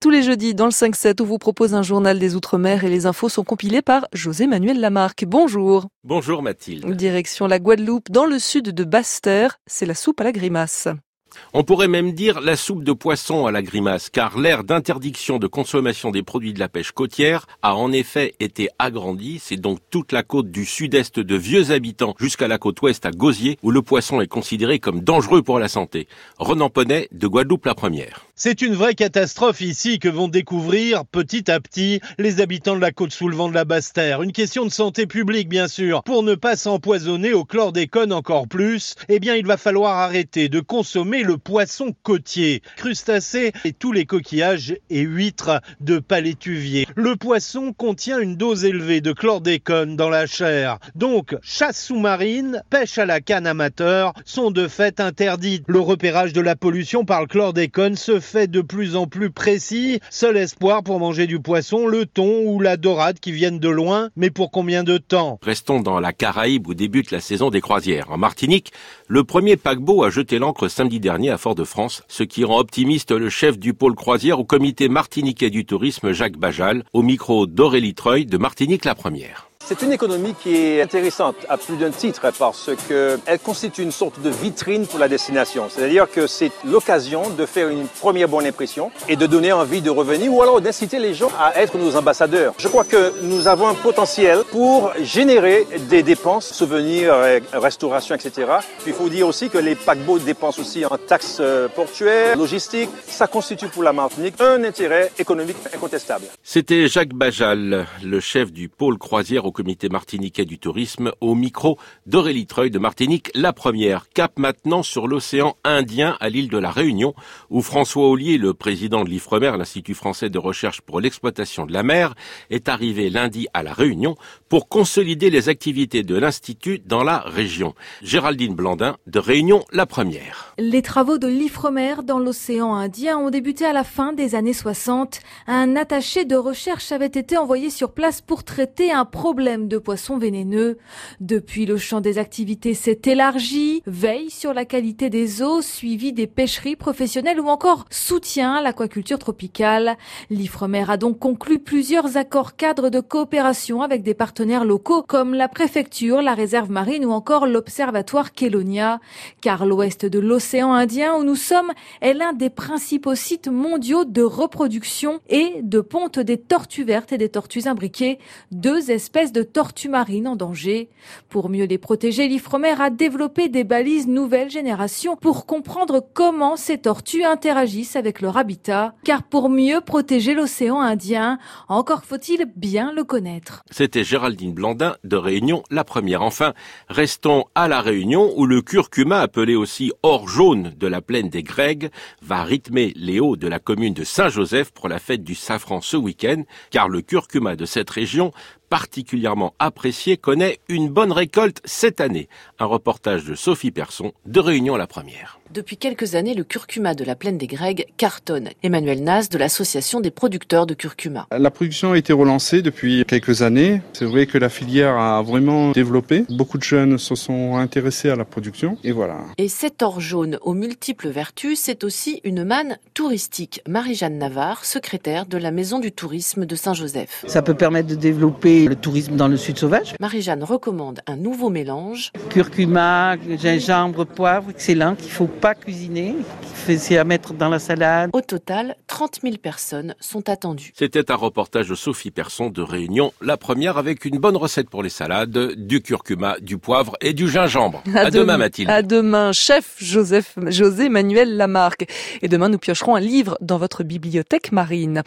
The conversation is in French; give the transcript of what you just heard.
tous les jeudis dans le 5-7 où vous propose un journal des Outre-mer et les infos sont compilées par José-Manuel Lamarque. Bonjour. Bonjour Mathilde. Direction la Guadeloupe, dans le sud de Basse-Terre, c'est la soupe à la grimace. On pourrait même dire la soupe de poisson à la grimace, car l'ère d'interdiction de consommation des produits de la pêche côtière a en effet été agrandie. C'est donc toute la côte du sud-est de Vieux Habitants jusqu'à la côte ouest à Gosier, où le poisson est considéré comme dangereux pour la santé. Renan Ponnet de Guadeloupe la Première. C'est une vraie catastrophe ici que vont découvrir petit à petit les habitants de la côte soulevant de la Basse-Terre. Une question de santé publique bien sûr. Pour ne pas s'empoisonner au chlordécone encore plus, il va falloir arrêter de consommer le poisson côtier, crustacés et tous les coquillages et huîtres de palétuvier. Le poisson contient une dose élevée de chlordécone dans la chair. Donc, chasse sous-marine, pêche à la canne amateur sont de fait interdites. Le repérage de la pollution par le chlordécone se fait de plus en plus précis. Seul espoir pour manger du poisson, le thon ou la dorade qui viennent de loin, mais pour combien de temps ? Restons dans la Caraïbe où débute la saison des croisières. En Martinique, le premier paquebot a jeté l'ancre samedi dernier à Fort-de-France, ce qui rend optimiste le chef du pôle croisière au comité martiniquais du tourisme, Jacques Bajal, au micro d'Aurélie Treuil de Martinique la Première. C'est une économie qui est intéressante à plus d'un titre parce qu'elle constitue une sorte de vitrine pour la destination. C'est-à-dire que c'est l'occasion de faire une première bonne impression et de donner envie de revenir ou alors d'inciter les gens à être nos ambassadeurs. Je crois que nous avons un potentiel pour générer des dépenses, souvenirs, restauration, etc. Puis il faut dire aussi que les paquebots dépensent aussi en taxes portuaires, logistiques. Ça constitue pour la Martinique un intérêt économique incontestable. C'était Jacques Bajal, le chef du pôle croisière au comité martiniquais du tourisme, au micro d'Aurélie Treuil de Martinique la Première. Cap maintenant sur l'océan Indien à l'île de la Réunion, où François Ollier, le président de l'IFREMER, l'Institut français de recherche pour l'exploitation de la mer, est arrivé lundi à la Réunion pour consolider les activités de l'Institut dans la région. Géraldine Blandin de Réunion la Première. Les travaux de l'IFREMER dans l'océan Indien ont débuté à la fin des années 60. Un attaché de recherche avait été envoyé sur place pour traiter un problème de poissons vénéneux. Depuis, le champ des activités s'est élargi, veille sur la qualité des eaux, suivi des pêcheries professionnelles ou encore soutien à l'aquaculture tropicale. L'IFREMER a donc conclu plusieurs accords cadres de coopération avec des partenaires locaux comme la préfecture, la réserve marine ou encore l'observatoire Kélonia. Car l'ouest de l'océan Indien où nous sommes est l'un des principaux sites mondiaux de reproduction et de ponte des tortues vertes et des tortues imbriquées, deux espèces de tortues marines en danger. Pour mieux les protéger, l'IFREMER a développé des balises nouvelle génération pour comprendre comment ces tortues interagissent avec leur habitat. Car pour mieux protéger l'océan Indien, encore faut-il bien le connaître. C'était Géraldine Blandin de Réunion la Première. Enfin, restons à la Réunion où le curcuma, appelé aussi or jaune de la plaine des Grègues, va rythmer les hauts de la commune de Saint-Joseph pour la fête du safran ce week-end, car le curcuma de cette région, particulièrement apprécié, connaît une bonne récolte cette année. Un reportage de Sophie Persson de Réunion la Première. Depuis quelques années, le curcuma de la plaine des Grègues cartonne. Emmanuel Nas de l'association des producteurs de curcuma. La production a été relancée depuis quelques années. C'est vrai que la filière a vraiment développé. Beaucoup de jeunes se sont intéressés à la production et voilà. Et cet or jaune aux multiples vertus, c'est aussi une manne touristique. Marie-Jeanne Navarre, secrétaire de la Maison du tourisme de Saint-Joseph. Ça peut permettre de développer le tourisme dans le sud sauvage. Marie-Jeanne recommande un nouveau mélange. Curcuma, gingembre, poivre, excellent, qu'il ne faut pas cuisiner, c'est à mettre dans la salade. Au total, 30 000 personnes sont attendues. C'était un reportage de Sophie Persson de Réunion la Première avec une bonne recette pour les salades, du curcuma, du poivre et du gingembre. À demain Mathilde. À demain, chef José-Manuel Lamarque. Et demain, nous piocherons un livre dans votre bibliothèque marine.